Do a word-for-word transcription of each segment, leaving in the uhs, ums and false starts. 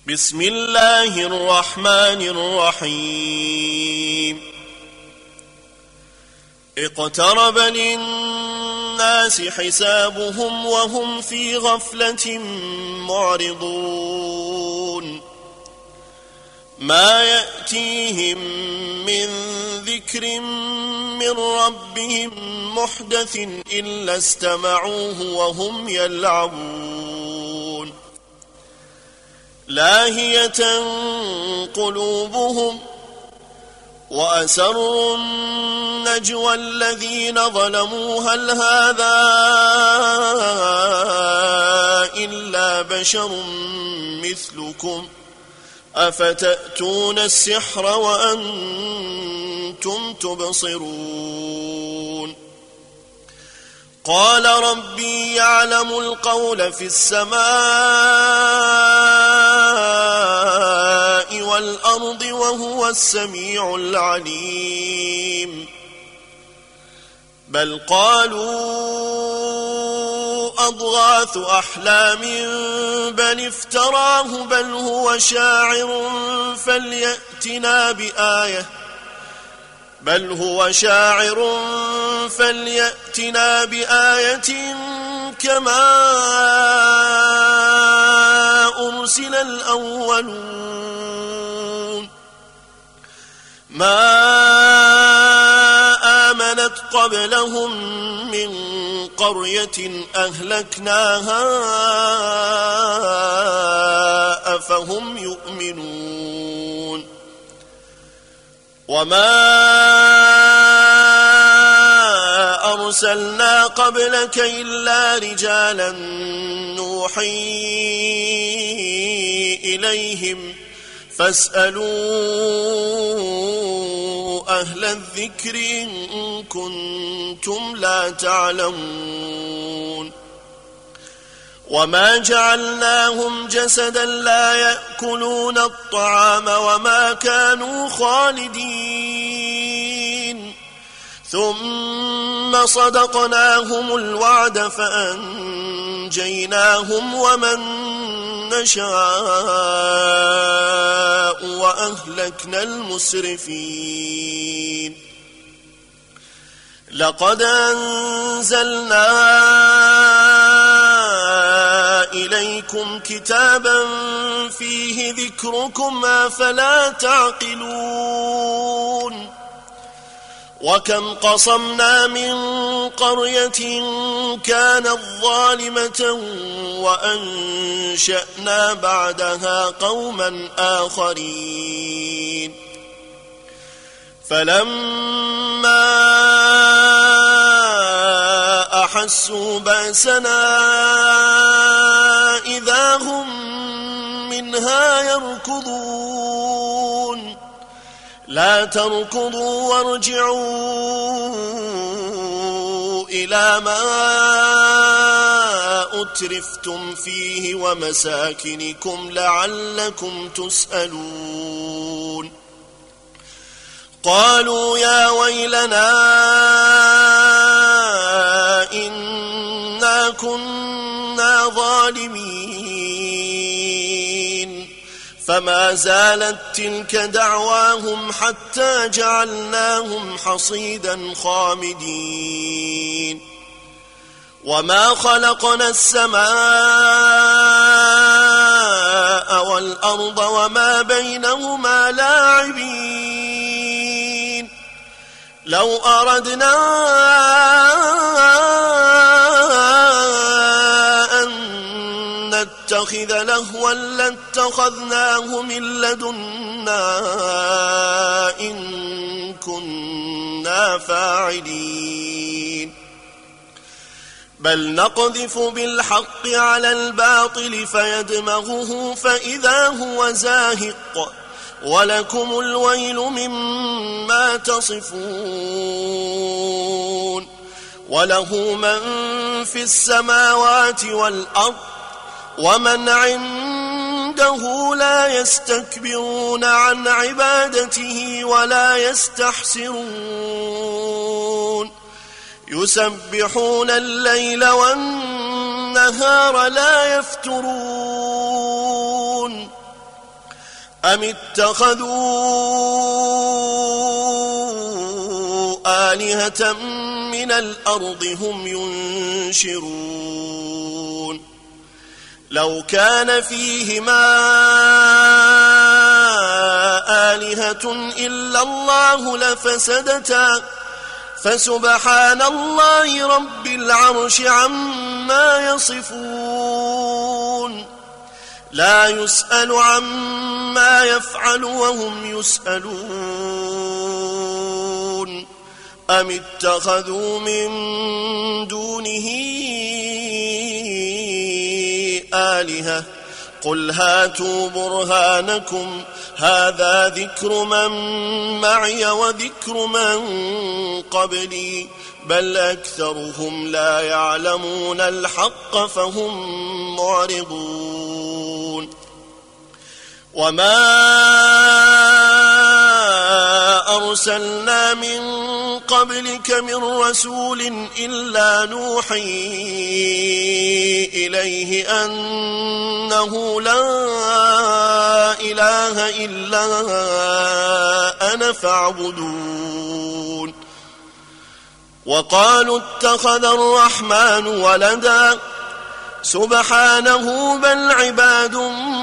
بسم الله الرحمن الرحيم اقترب للناس حسابهم وهم في غفلة معرضون ما يأتيهم من ذكر من ربهم محدث إلا استمعوه وهم يلعبون لاهية قلوبهم وأسروا النجوى الذين ظلموا هل هذا إلا بشر مثلكم أفتأتون السحر وأنتم تبصرون قال ربي يعلم القول في السماء والأرض وهو السميع العليم بل قالوا أضغاث أحلام بل افتراه بل هو شاعر فليأتنا بآية بل هو شاعر فليأتنا بآية كما أرسل الأولون ما آمنت قبلهم من قرية أهلكناها أفهم يؤمنون وما أرسلنا قبلك إلا رجالا نوحي إليهم فاسألوا أهل الذكر إن كنتم لا تعلمون وما جعلناهم جسدا لا يأكلون الطعام وما كانوا خالدين ثم صدقناهم الوعد فأنجيناهم ومن نشاء وأهلكنا المسرفين لقد أنزلنا إليكم كتابا فيه ذكركم أفلا تعقلون وكم قصمنا من قرية كانت ظالمة وأنشأنا بعدها قوما آخرين فلما أحسوا بأسنا إذا هم منها يركضون لا تركضوا وارجعوا إلى ما أترفتم فيه ومساكنكم لعلكم تسألون قالوا يا ويلنا إنا كنا ظالمين فما زالت تلك دعواهم حتى جعلناهم حصيدا خامدين وما خلقنا السماء والأرض وما بينهما لاعبين لو أردنا أن نتخذ لهوا لاتخذناه من لدنا إن كنا فاعلين بل نقذف بالحق على الباطل فيدمغه فإذا هو زاهق ولكم الويل مما تصفون وله من في السماوات والأرض ومن عنده لا يستكبرون عن عبادته ولا يستحسرون يسبحون الليل والنهار لا يفترون أم اتخذوا آلهة من الأرض هم ينشرون لو كان فيهما آلهة إلا الله لفسدتا فسبحان الله رب العرش عما يصفون لا يسأل عما يفعل وهم يسألون أم اتخذوا من دونه آلهة قل هاتوا برهانكم هذا ذكر من معي وذكر من قبلي بل أكثرهم لا يعلمون الحق فهم معرضون وما أرسلنا من قبلك من رسول إلا نوحي إليه أنه لا إله إلا أنا فاعبدون وقالوا اتخذ الرحمن ولدا سبحانه بل عباد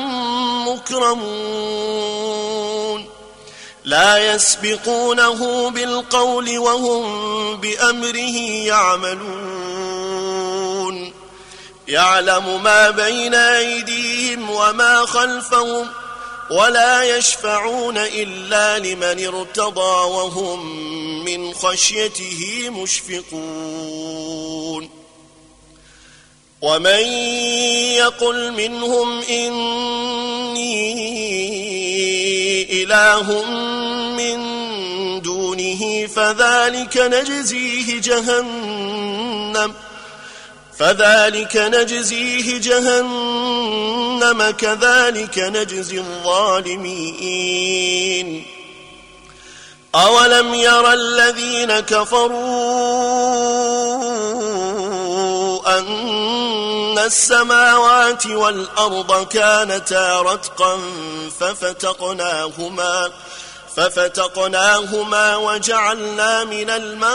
مكرمون لا يسبقونه بالقول وهم بأمره يعملون يعلم ما بين أيديهم وما خلفهم ولا يشفعون إلا لمن ارتضى وهم من خشيته مشفقون ومن يقل منهم إني إله من دونه فذلك نجزيه جهنم فذلك نجزيه جهنم كذلك نجزي الظالمين أولم يرى الذين كفروا أن السماوات والأرض كانتا رتقا ففتقناهما ففتقناهما وجعلنا من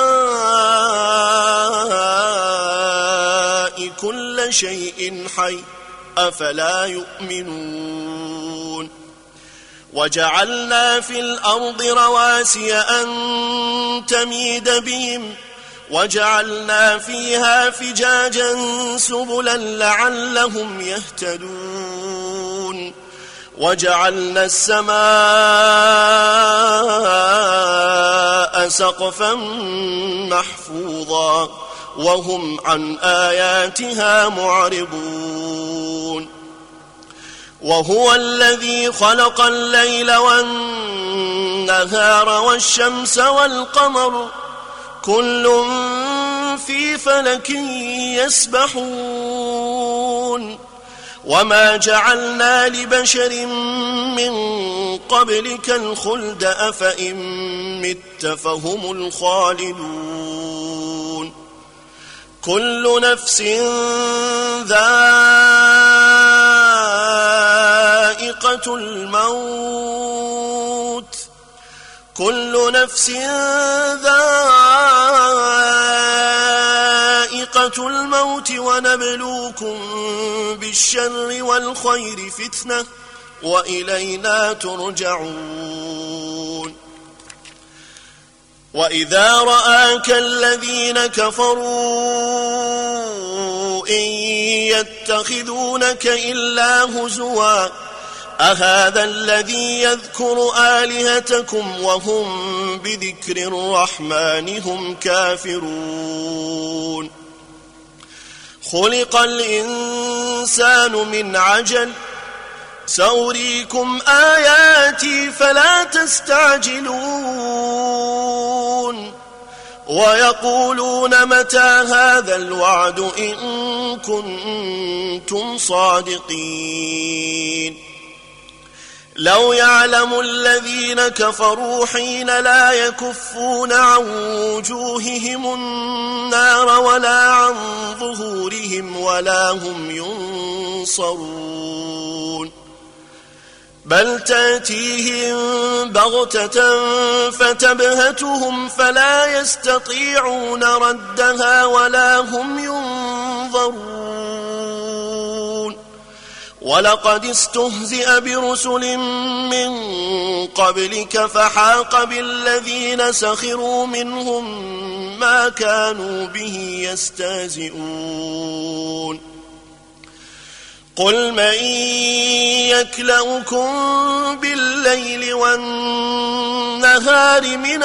الماء كل شيء حي أفلا يؤمنون وجعلنا في الأرض رواسي أن تميد بهم وجعلنا فيها فجاجا سبلا لعلهم يهتدون وجعلنا السماء سقفا محفوظا وهم عن آياتها معرضون وهو الذي خلق الليل والنهار والشمس والقمر كل في فلك يسبحون وما جعلنا لبشر من قبلك الخلد أفإن مت فهم الخالدون كل نفس ذائقة الموت كل نفس ذائقة الموت ونبلوكم بالشر والخير فتنة وإلينا ترجعون وإذا رآك الذين كفروا إن يتخذونك إلا هزوا أهذا الذي يذكر آلهتكم وهم بذكر الرحمن هم كافرون خلق الإنسان من عجل سأريكم آياتي فلا تستعجلون ويقولون متى هذا الوعد إن كنتم صادقين لو يعلم الذين كفروا حين لا يكفون عن وجوههم النار ولا عن ظهورهم ولا هم ينصرون بل تأتيهم بغتة فتبهتهم فلا يستطيعون ردها ولا هم ينظرون ولقد استهزئ برسل من قبلك فحاق بالذين سخروا منهم ما كانوا به يستهزئون قل من يكلؤكم بالليل والنهار من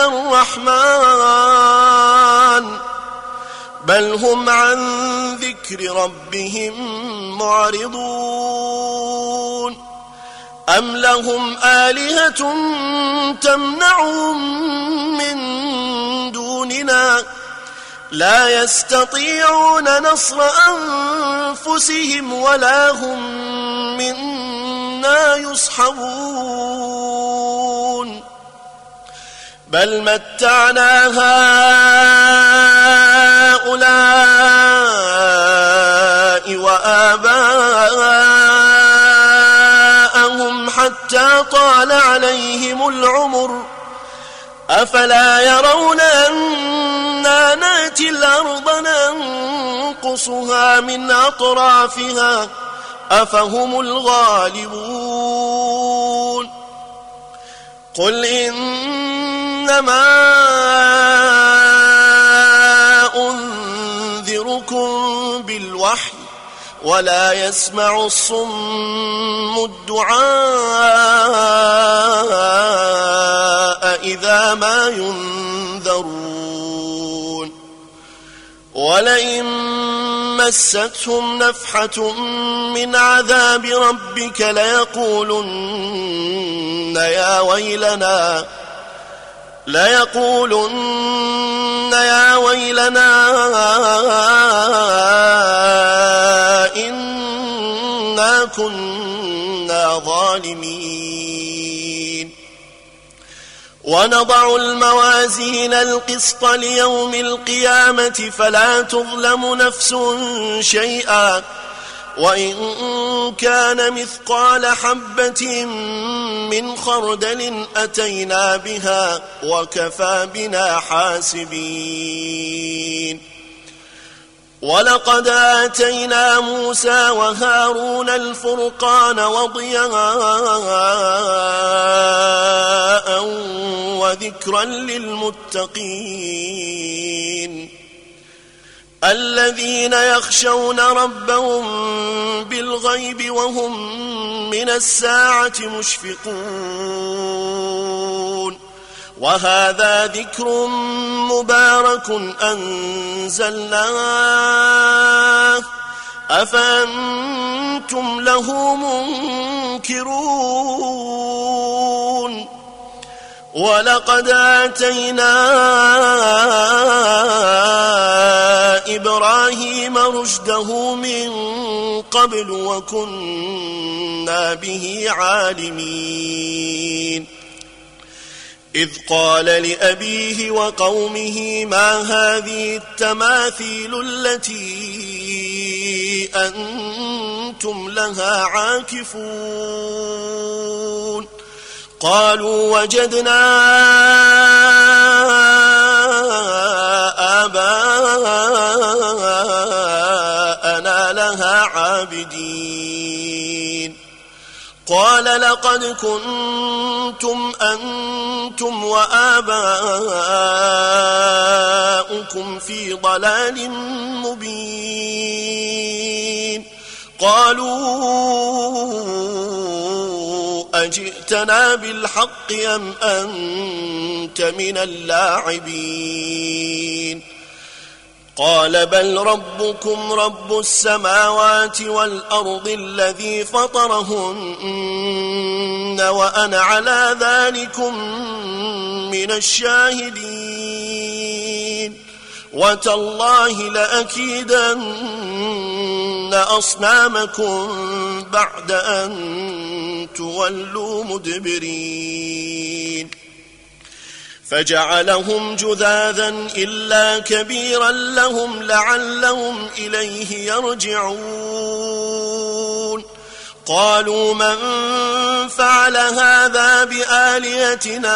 الرحمن بل هم عن ذكر ربهم معرضون أم لهم آلهة تمنعهم من دوننا لا يستطيعون نصر أنفسهم ولا هم منا يصحبون بل متعنا هؤلاء وآباءهم حتى طال عليهم العمر أفلا يرون أنا نأتي الأرض ننقصها من أطرافها أفهم الغالبون قل إنما أنذركم بالوحي ولا يسمع الصم الدعاء إذا ما ينذرون ولئن مستهم نفحة من عذاب ربك ليقولن يا ويلنا ليقولن يا ويلنا إنا كنا ظالمين ونضع الموازين القسط ليوم القيامة فلا تظلم نفس شيئا وإن كان مثقال حبة من خردل أتينا بها وكفى بنا حاسبين ولقد آتينا موسى وهارون الفرقان وضياء وذكرا للمتقين الذين يخشون ربهم بالغيب وهم من الساعة مشفقون وهذا ذكر مبارك أنزلناه أفأنتم له منكرون ولقد آتينا إبراهيم رشده من قبل وكنا به عالمين إذ قال لأبيه وقومه ما هذه التماثيل التي أنتم لها عاكفون قالوا وجدنا آباءنا لها عابدين قال لقد كنتم أنتم وآباؤكم في ضلال مبين قالوا أجئتنا بالحق أم أنت من اللاعبين قال بل ربكم رب السماوات والأرض الذي فطرهن وأنا على ذلكم من الشاهدين وتالله لأكيدن أصنامكم بعد أن تولوا مدبرين فجعلهم جذاذا إلا كبيرا لهم لعلهم إليه يرجعون قالوا من فعل هذا بآلهتنا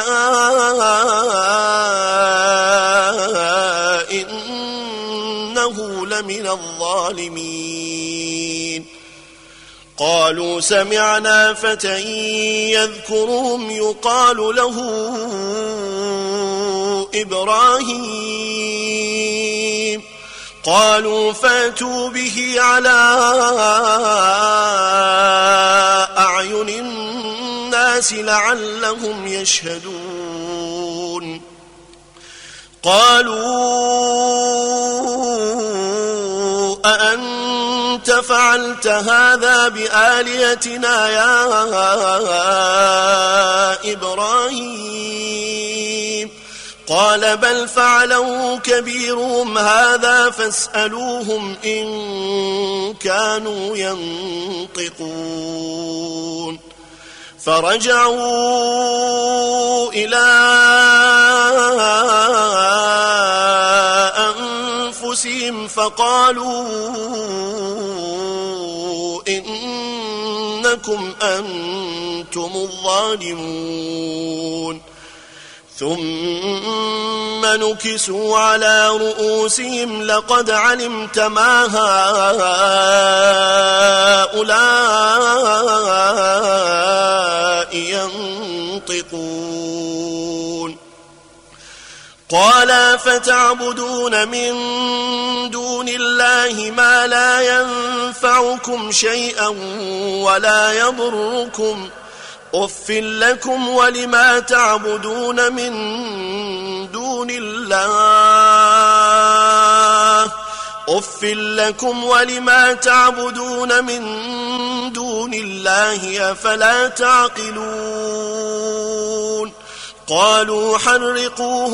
إنه لمن الظالمين. قالوا سمعنا فتى يذكرهم يقال له إبراهيم. قالوا فاتوا به على أعين الناس لعلهم يشهدون. قالوا أأنت فعلت هذا بآلهتنا يا إبراهيم؟ قال بل فعله كبيرهم هذا فاسألوهم إن كانوا ينطقون. فرجعوا إلى أنفسهم فقالوا إنكم أنتم الظالمون. ثم نكسوا على رؤوسهم لقد علمت ما هؤلاء ينطقون. قال فتعبدون من دون الله ما لا ينفعكم شيئا ولا يضركم أف لكم ولما تعبدون من دون الله أف لكم ولما تعبدون من دون الله أفلا تعقلون. قالوا حرقوه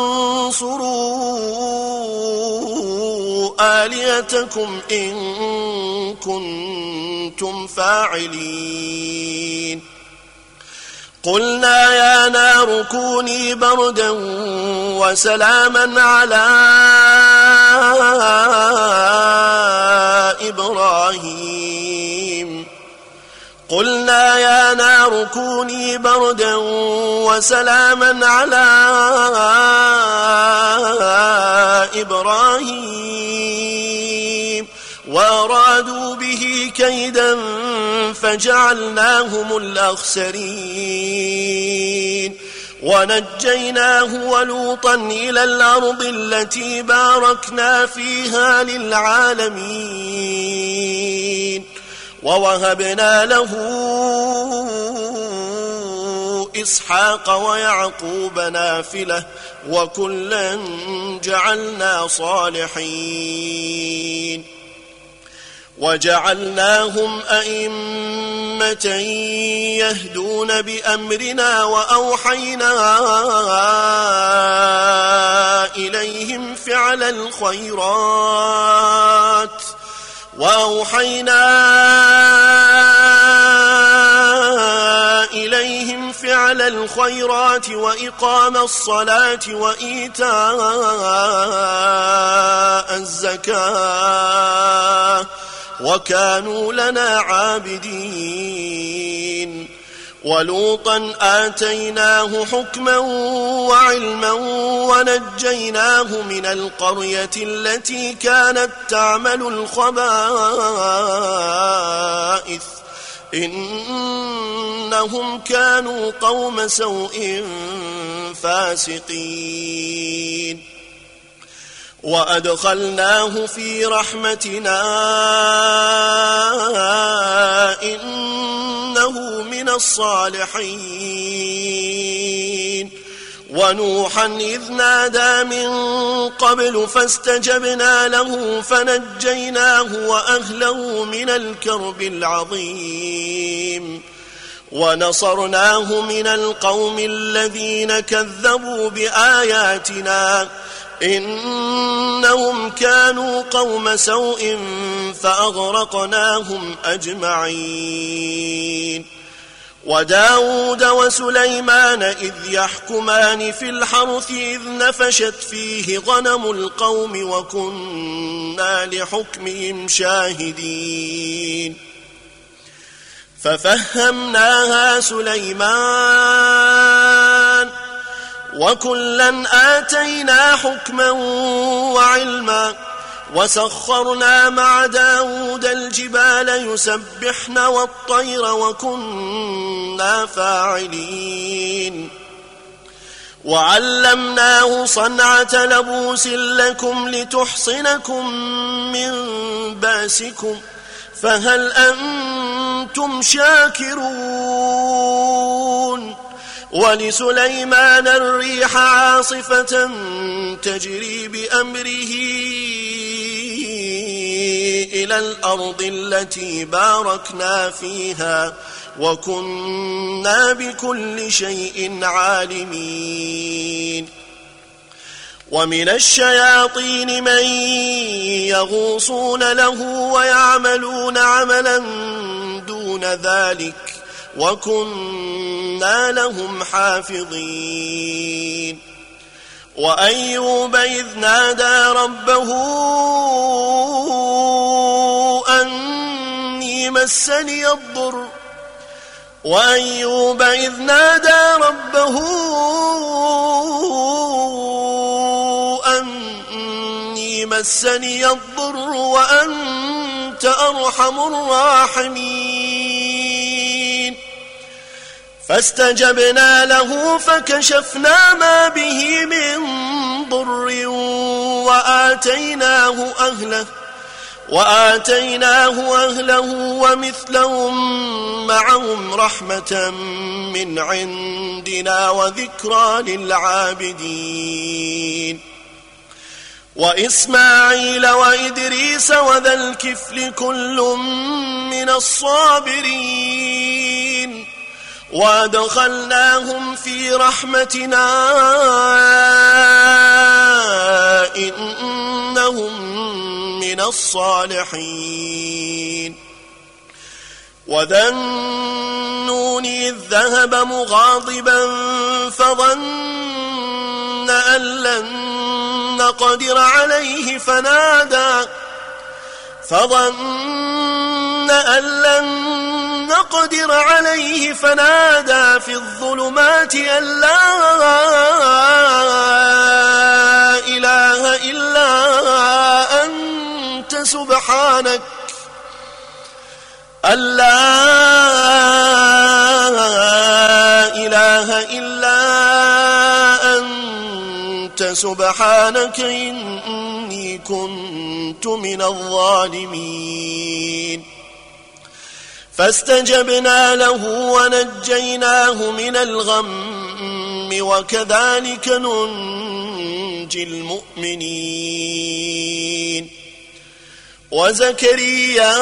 وانصروا آلهتكم إن كنتم فاعلين. قلنا يا نار كوني بردا وسلاما على إبراهيم قلنا يا نار كوني بردا وسلاما على إبراهيم وأرادوا به كيدا فجعلناهم الأخسرين. ونجيناه ولوطا إلى الأرض التي باركنا فيها للعالمين. ووهبنا له إسحاق ويعقوب نافلة وكلا جعلنا صالحين. وجعلناهم أئمة يهدون بأمرنا وأوحينا إليهم فعل الخيرات وأوحينا إليهم فعل الخيرات وإقام الصلاة وإيتاء الزكاة وكانوا لنا عابدين. ولوطا آتيناه حكما وعلما ونجيناه من القرية التي كانت تعمل الخبائث إنهم كانوا قوم سوء فاسقين. وأدخلناه في رحمتنا إنه من الصالحين. ونوحا إذ نادى من قبل فاستجبنا له فنجيناه وأهله من الكرب العظيم. ونصرناه من القوم الذين كذبوا بآياتنا إنهم كانوا قوم سوء فأغرقناهم أجمعين. وداود وسليمان إذ يحكمان في الحرث إذ نفشت فيه غنم القوم وكنا لحكمهم شاهدين. ففهمناها سليمان وكلا آتينا حكما وعلما وسخرنا مع داود الجبال يسبحن والطير وكنا فاعلين وعلمناه صنعة لبوس لكم لتحصنكم من باسكم فهل أنتم شاكرون ولسليمان الريح عاصفة تجري بأمره إلى الأرض التي باركنا فيها وكنا بكل شيء عالمين ومن الشياطين من يغوصون له ويعملون عملا دون ذلك وكنا لهم حافظين وأيوب إذ نادى ربه أني مسني الضر وأيوب إذ نادى ربه أني مسني الضر وأنت أرحم الراحمين فاستجبنا له فكشفنا ما به من ضر وآتيناه أهله وآتيناه أهله ومثلهم معهم رحمة من عندنا وذكرى للعابدين وإسماعيل وإدريس وذا الكفل كل من الصابرين وأدخلناهم في رحمتنا إنهم من الصالحين وذا النون إذ ذهب مغاضبا فظن أن لن نقدر عليه فنادى فظن أن لن نقدر عليه فنادى في الظلمات أن لا إله إلا أنت سبحانك أن لا إله إلا أنت سبحانك إني كنت من الظالمين فاستجبنا له ونجيناه من الغم وكذلك ننجي المؤمنين وزكريا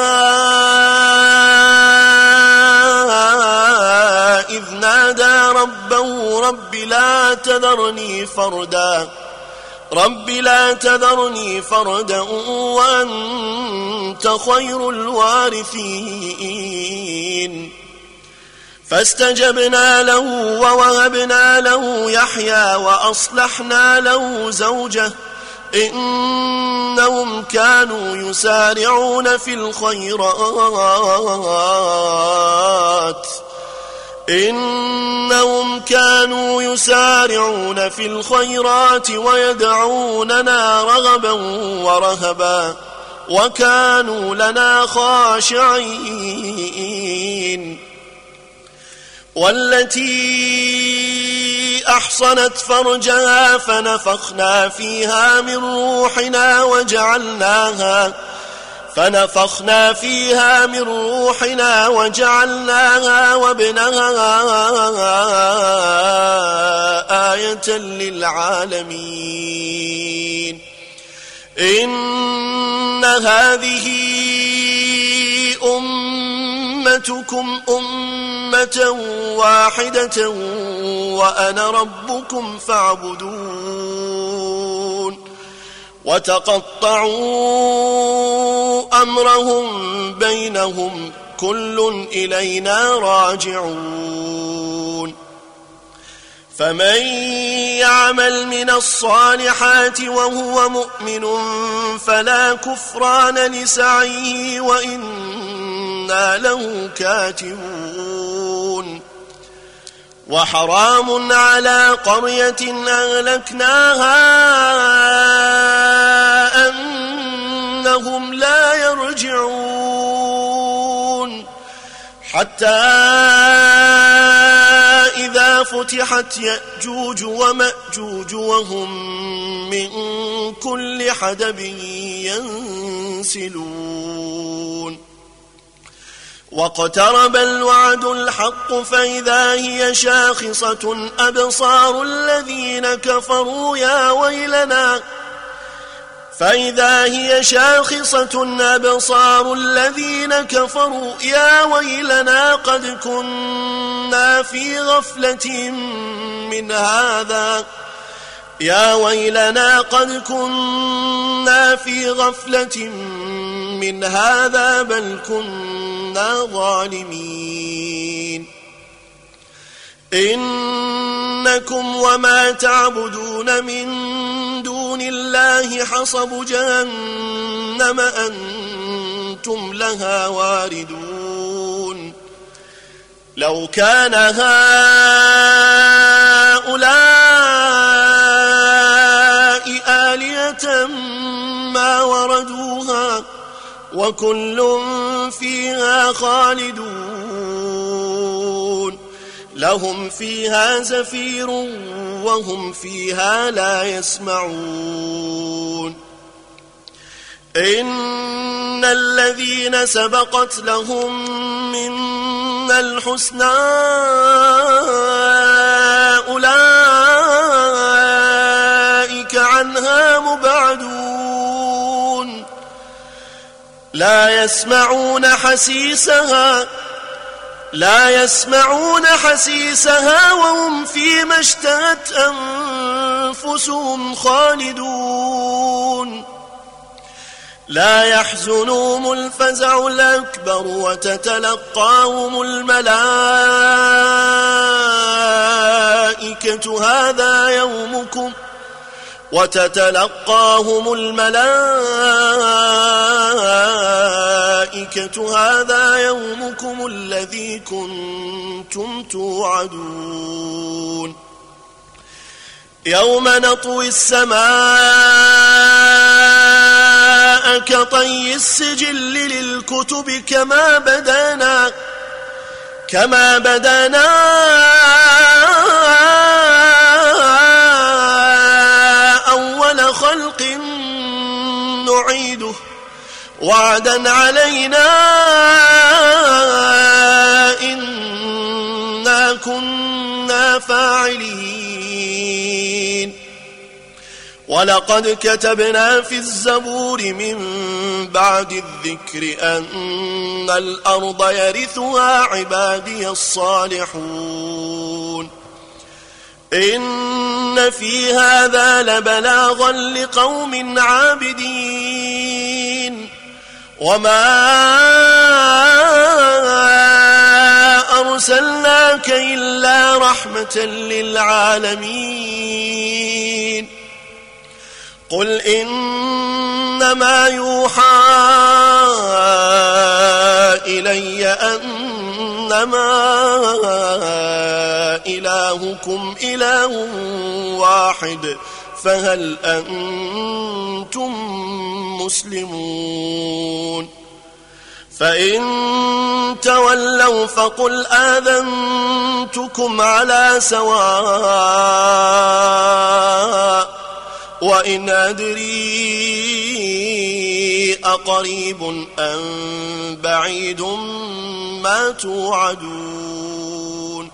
إذ نادى ربه رب لا تذرني فردا رب لا تذرني فردا وأنت خير الوارثين فاستجبنا له ووهبنا له يحيى وأصلحنا له زوجه إنهم كانوا يسارعون في الخيرات إنهم كانوا يسارعون في الخيرات ويدعوننا رغبا ورهبا وكانوا لنا خاشعين والتي أحصنت فرجها فنفخنا فيها من روحنا وجعلناها فنفخنا فيها من روحنا وجعلناها وابنها آية للعالمين إن هذه أمتكم أمة واحدة وأنا ربكم فاعبدون وتقطعوا أمرهم بينهم كل إلينا راجعون فمن يعمل من الصالحات وهو مؤمن فلا كفران لسعيه وإنا وإنا له كاتبون وحرام على قرية أهلكناها أنهم لا يرجعون حتى إذا فتحت يأجوج ومأجوج وهم من كل حدب ينسلون واقترب الوعد الحق فإذا هي شاخصة أبصار الذين كفروا يا ويلنا فإذا هي شاخصة أبصار الذين كفروا يا ويلنا قد كنا في غفلة من هذا يا ويلنا قد كنا في غفلة من هذا بل كنا ظالمين إنكم وما تعبدون من دون الله حصب جهنم أنتم لها واردون لو كان هؤلاء آلهة ما وردوها وكل فيها خالدون لهم فيها زفير وهم فيها لا يسمعون إن الذين سبقت لهم منا الحسنى أولئك عنها مبعدون لا يسمعون حسيسها لا يسمعون حسيسها وهم فيما اشتهت أنفسهم خالدون لا يحزنهم الفزع الأكبر وتتلقاهم الملائكة هذا يومكم وتتلقاهم الملائكة هذا يومكم الذي كنتم توعدون يوم نطوي السماء كطي السجل للكتب كما بدانا كما بدانا أول خلق نعيده وعدا علينا إنا كنا فاعلين ولقد كتبنا في الزبور من بعد الذكر أن الأرض يرثها عبادي الصالحون إن في هذا لبلاغا لقوم عابدين وما أرسلناك إلا رحمة للعالمين قل إنما يوحى إلي أنما إلهكم إله واحد فهل أنتم مسلمون فإن تولوا فقل آذنتكم على سواء وإن أدري أقريب أم بعيد ما توعدون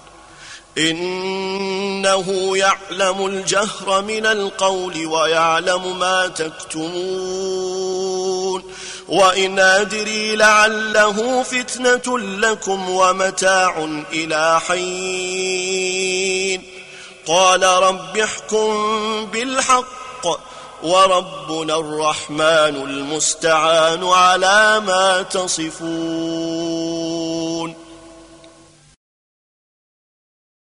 إنه يعلم الجهر من القول ويعلم ما تكتمون وإن أدري لعله فتنة لكم ومتاع إلى حين قال رب احكم بالحق وربنا الرحمن المستعان على ما تصفون.